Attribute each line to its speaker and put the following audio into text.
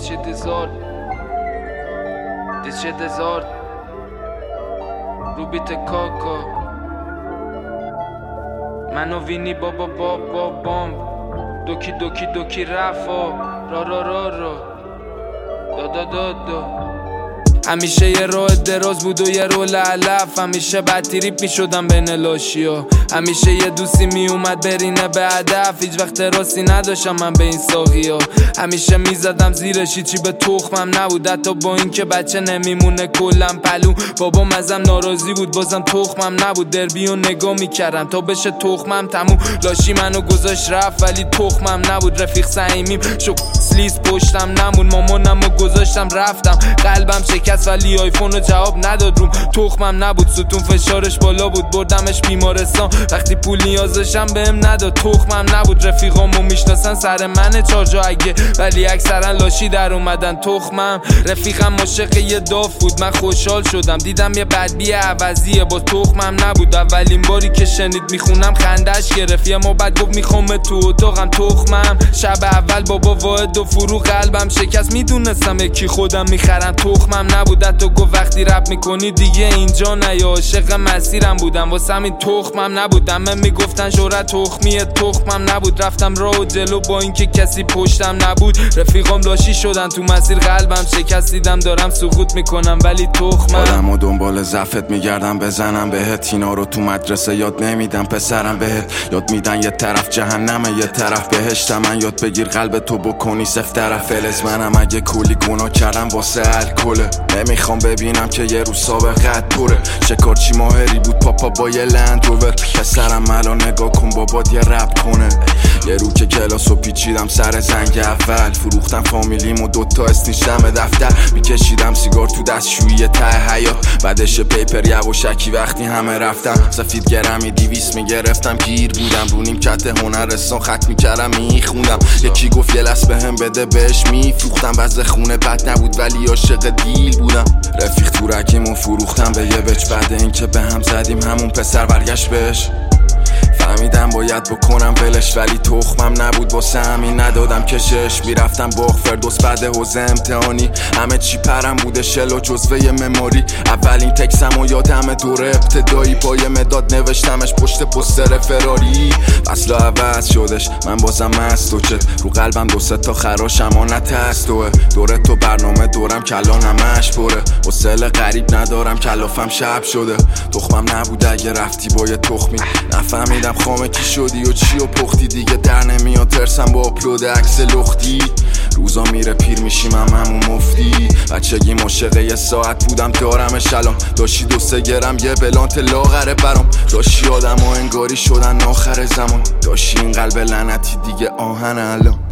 Speaker 1: Dice tesoro Rubite Coco منو وینی بابا بامب دوکی رفا دو همیشه یه راه دراز بود و یه رول علف همیشه بدتریپ می شدم بین لاشیا همیشه یه دوستی می اومد برینه به هدف هیچ وقت راستی نداشتم من به این ساقیا همیشه می زدم زیرش چی به تخمم نبود حتی با این که بچه نمیمونه کلم پلو بابام ازم ناراضی بود بازم تخمم نبود دربی و نگاه می کردم تا بشه تخمم تموم لاشی منو گذاشت رفت ولی تخمم نبود رفیق صمیمیم شو سلیس پشتم نمون مامانمو گذاشتم رفتم قلبم شکست ولی آیفون رو جواب نداد روم تخمم نبود ستون فشارش بالا بود بردمش بیمارستان وقتی پول نیازشم بهم نداد تخمم نبود رفیقامو میشناسن سر من چارجا اگه ولی اکثرا لاشی در اومدن تخمم رفیقم عاشق یه داف بود من خوشحال شدم دیدم یه بدبی عوضیه با تخمم نبود اولین باری که شنید میخونم خندش گرفت یه ما بعد گفت میخوام تو اتاقم تخمم شب اول بابا واحد و فرو قلبم شکست میدونستم یکی خودم میخرم تخمم نبود حتی گفت وقتی رپ میکنی دیگه اینجا نه یا عاشق مسیرم بودم واسه همین تخمم نبود همه میگفتن شهرت تخمیه تخمم نبود رفتم راه و جلو با اینکه کسی پشتم نبود رفیقام لاشی شدن تو مسیر قلبم شکست دیدم دارم سقوط میکنم ولی تخمم
Speaker 2: آدمو دنبال زفت میگردم بزنم بهت اینا رو تو مدرسه یاد نمیدم پسرم بهت یاد میدن یه طرف جهنمه یه طرف بهشتم من یاد بگیر قلب تو بکنی سفت طرف فلز منم اگه کولی گناه کردم واسه الکله نمیخوام ببینم که یه روز سابقت پره شکارچی ماهری بود پاپا با یه لندروور پسرم الان نگاه کن بابات یه رپ کنه یه رو که کلاسو پیچیدم سر زنگ اول فروختم فامیلیمو دوتا استیشم دفتر میکشیدم سیگار تو دستشویی ته حیات بعدش پیپر یواشکی وقتی همه رفتم سفید گرمی 200 میگرفتم گیر بودم رو نیمکت هنرستان خط میکردم میخوندم یکی گفت یه لس بهم بده بهش میفروختم وضع خونه بد نبود ولی عاشق دیل بودم رفیق تورکیمو فروختم به یه بچ بعد اینکه به هم زدیم همون پسر برگشت بهش فهمیدم باید بکنم ولش ولی تخمم نبود واسه همین ندادم کشش میرفتم باغ فردوس بعد حوزه امتحانی همه چی پرم بوده شل و جزوه مموری اولین تکسم و یادم دوره ابتدایی پای مداد نوشتمش پشت پستر فراری فصل عوض شدش من بازم مست و چت رو قلبم 2-3 تا خراش امانت هست دوره تو برنامه دورم کلان همش پره حوصله غریب ندارم کلافم شب شده تخمم نبود اگه رفتی با یه تخمی نفهمیدم خامه کی شدی و چی و پختی دیگه در نمیاد ترسم با اپلود عکس لختی روزا میره پیر میشیم همون مفتی بچگی عاشق یه ساعت بودم دارمش الان داشتی 2-3 گرم یه بلانت لاغره برام داشتی آدم ها انگاری شدن آخر زمان داشتی این قلب لعنتی دیگه آهن الان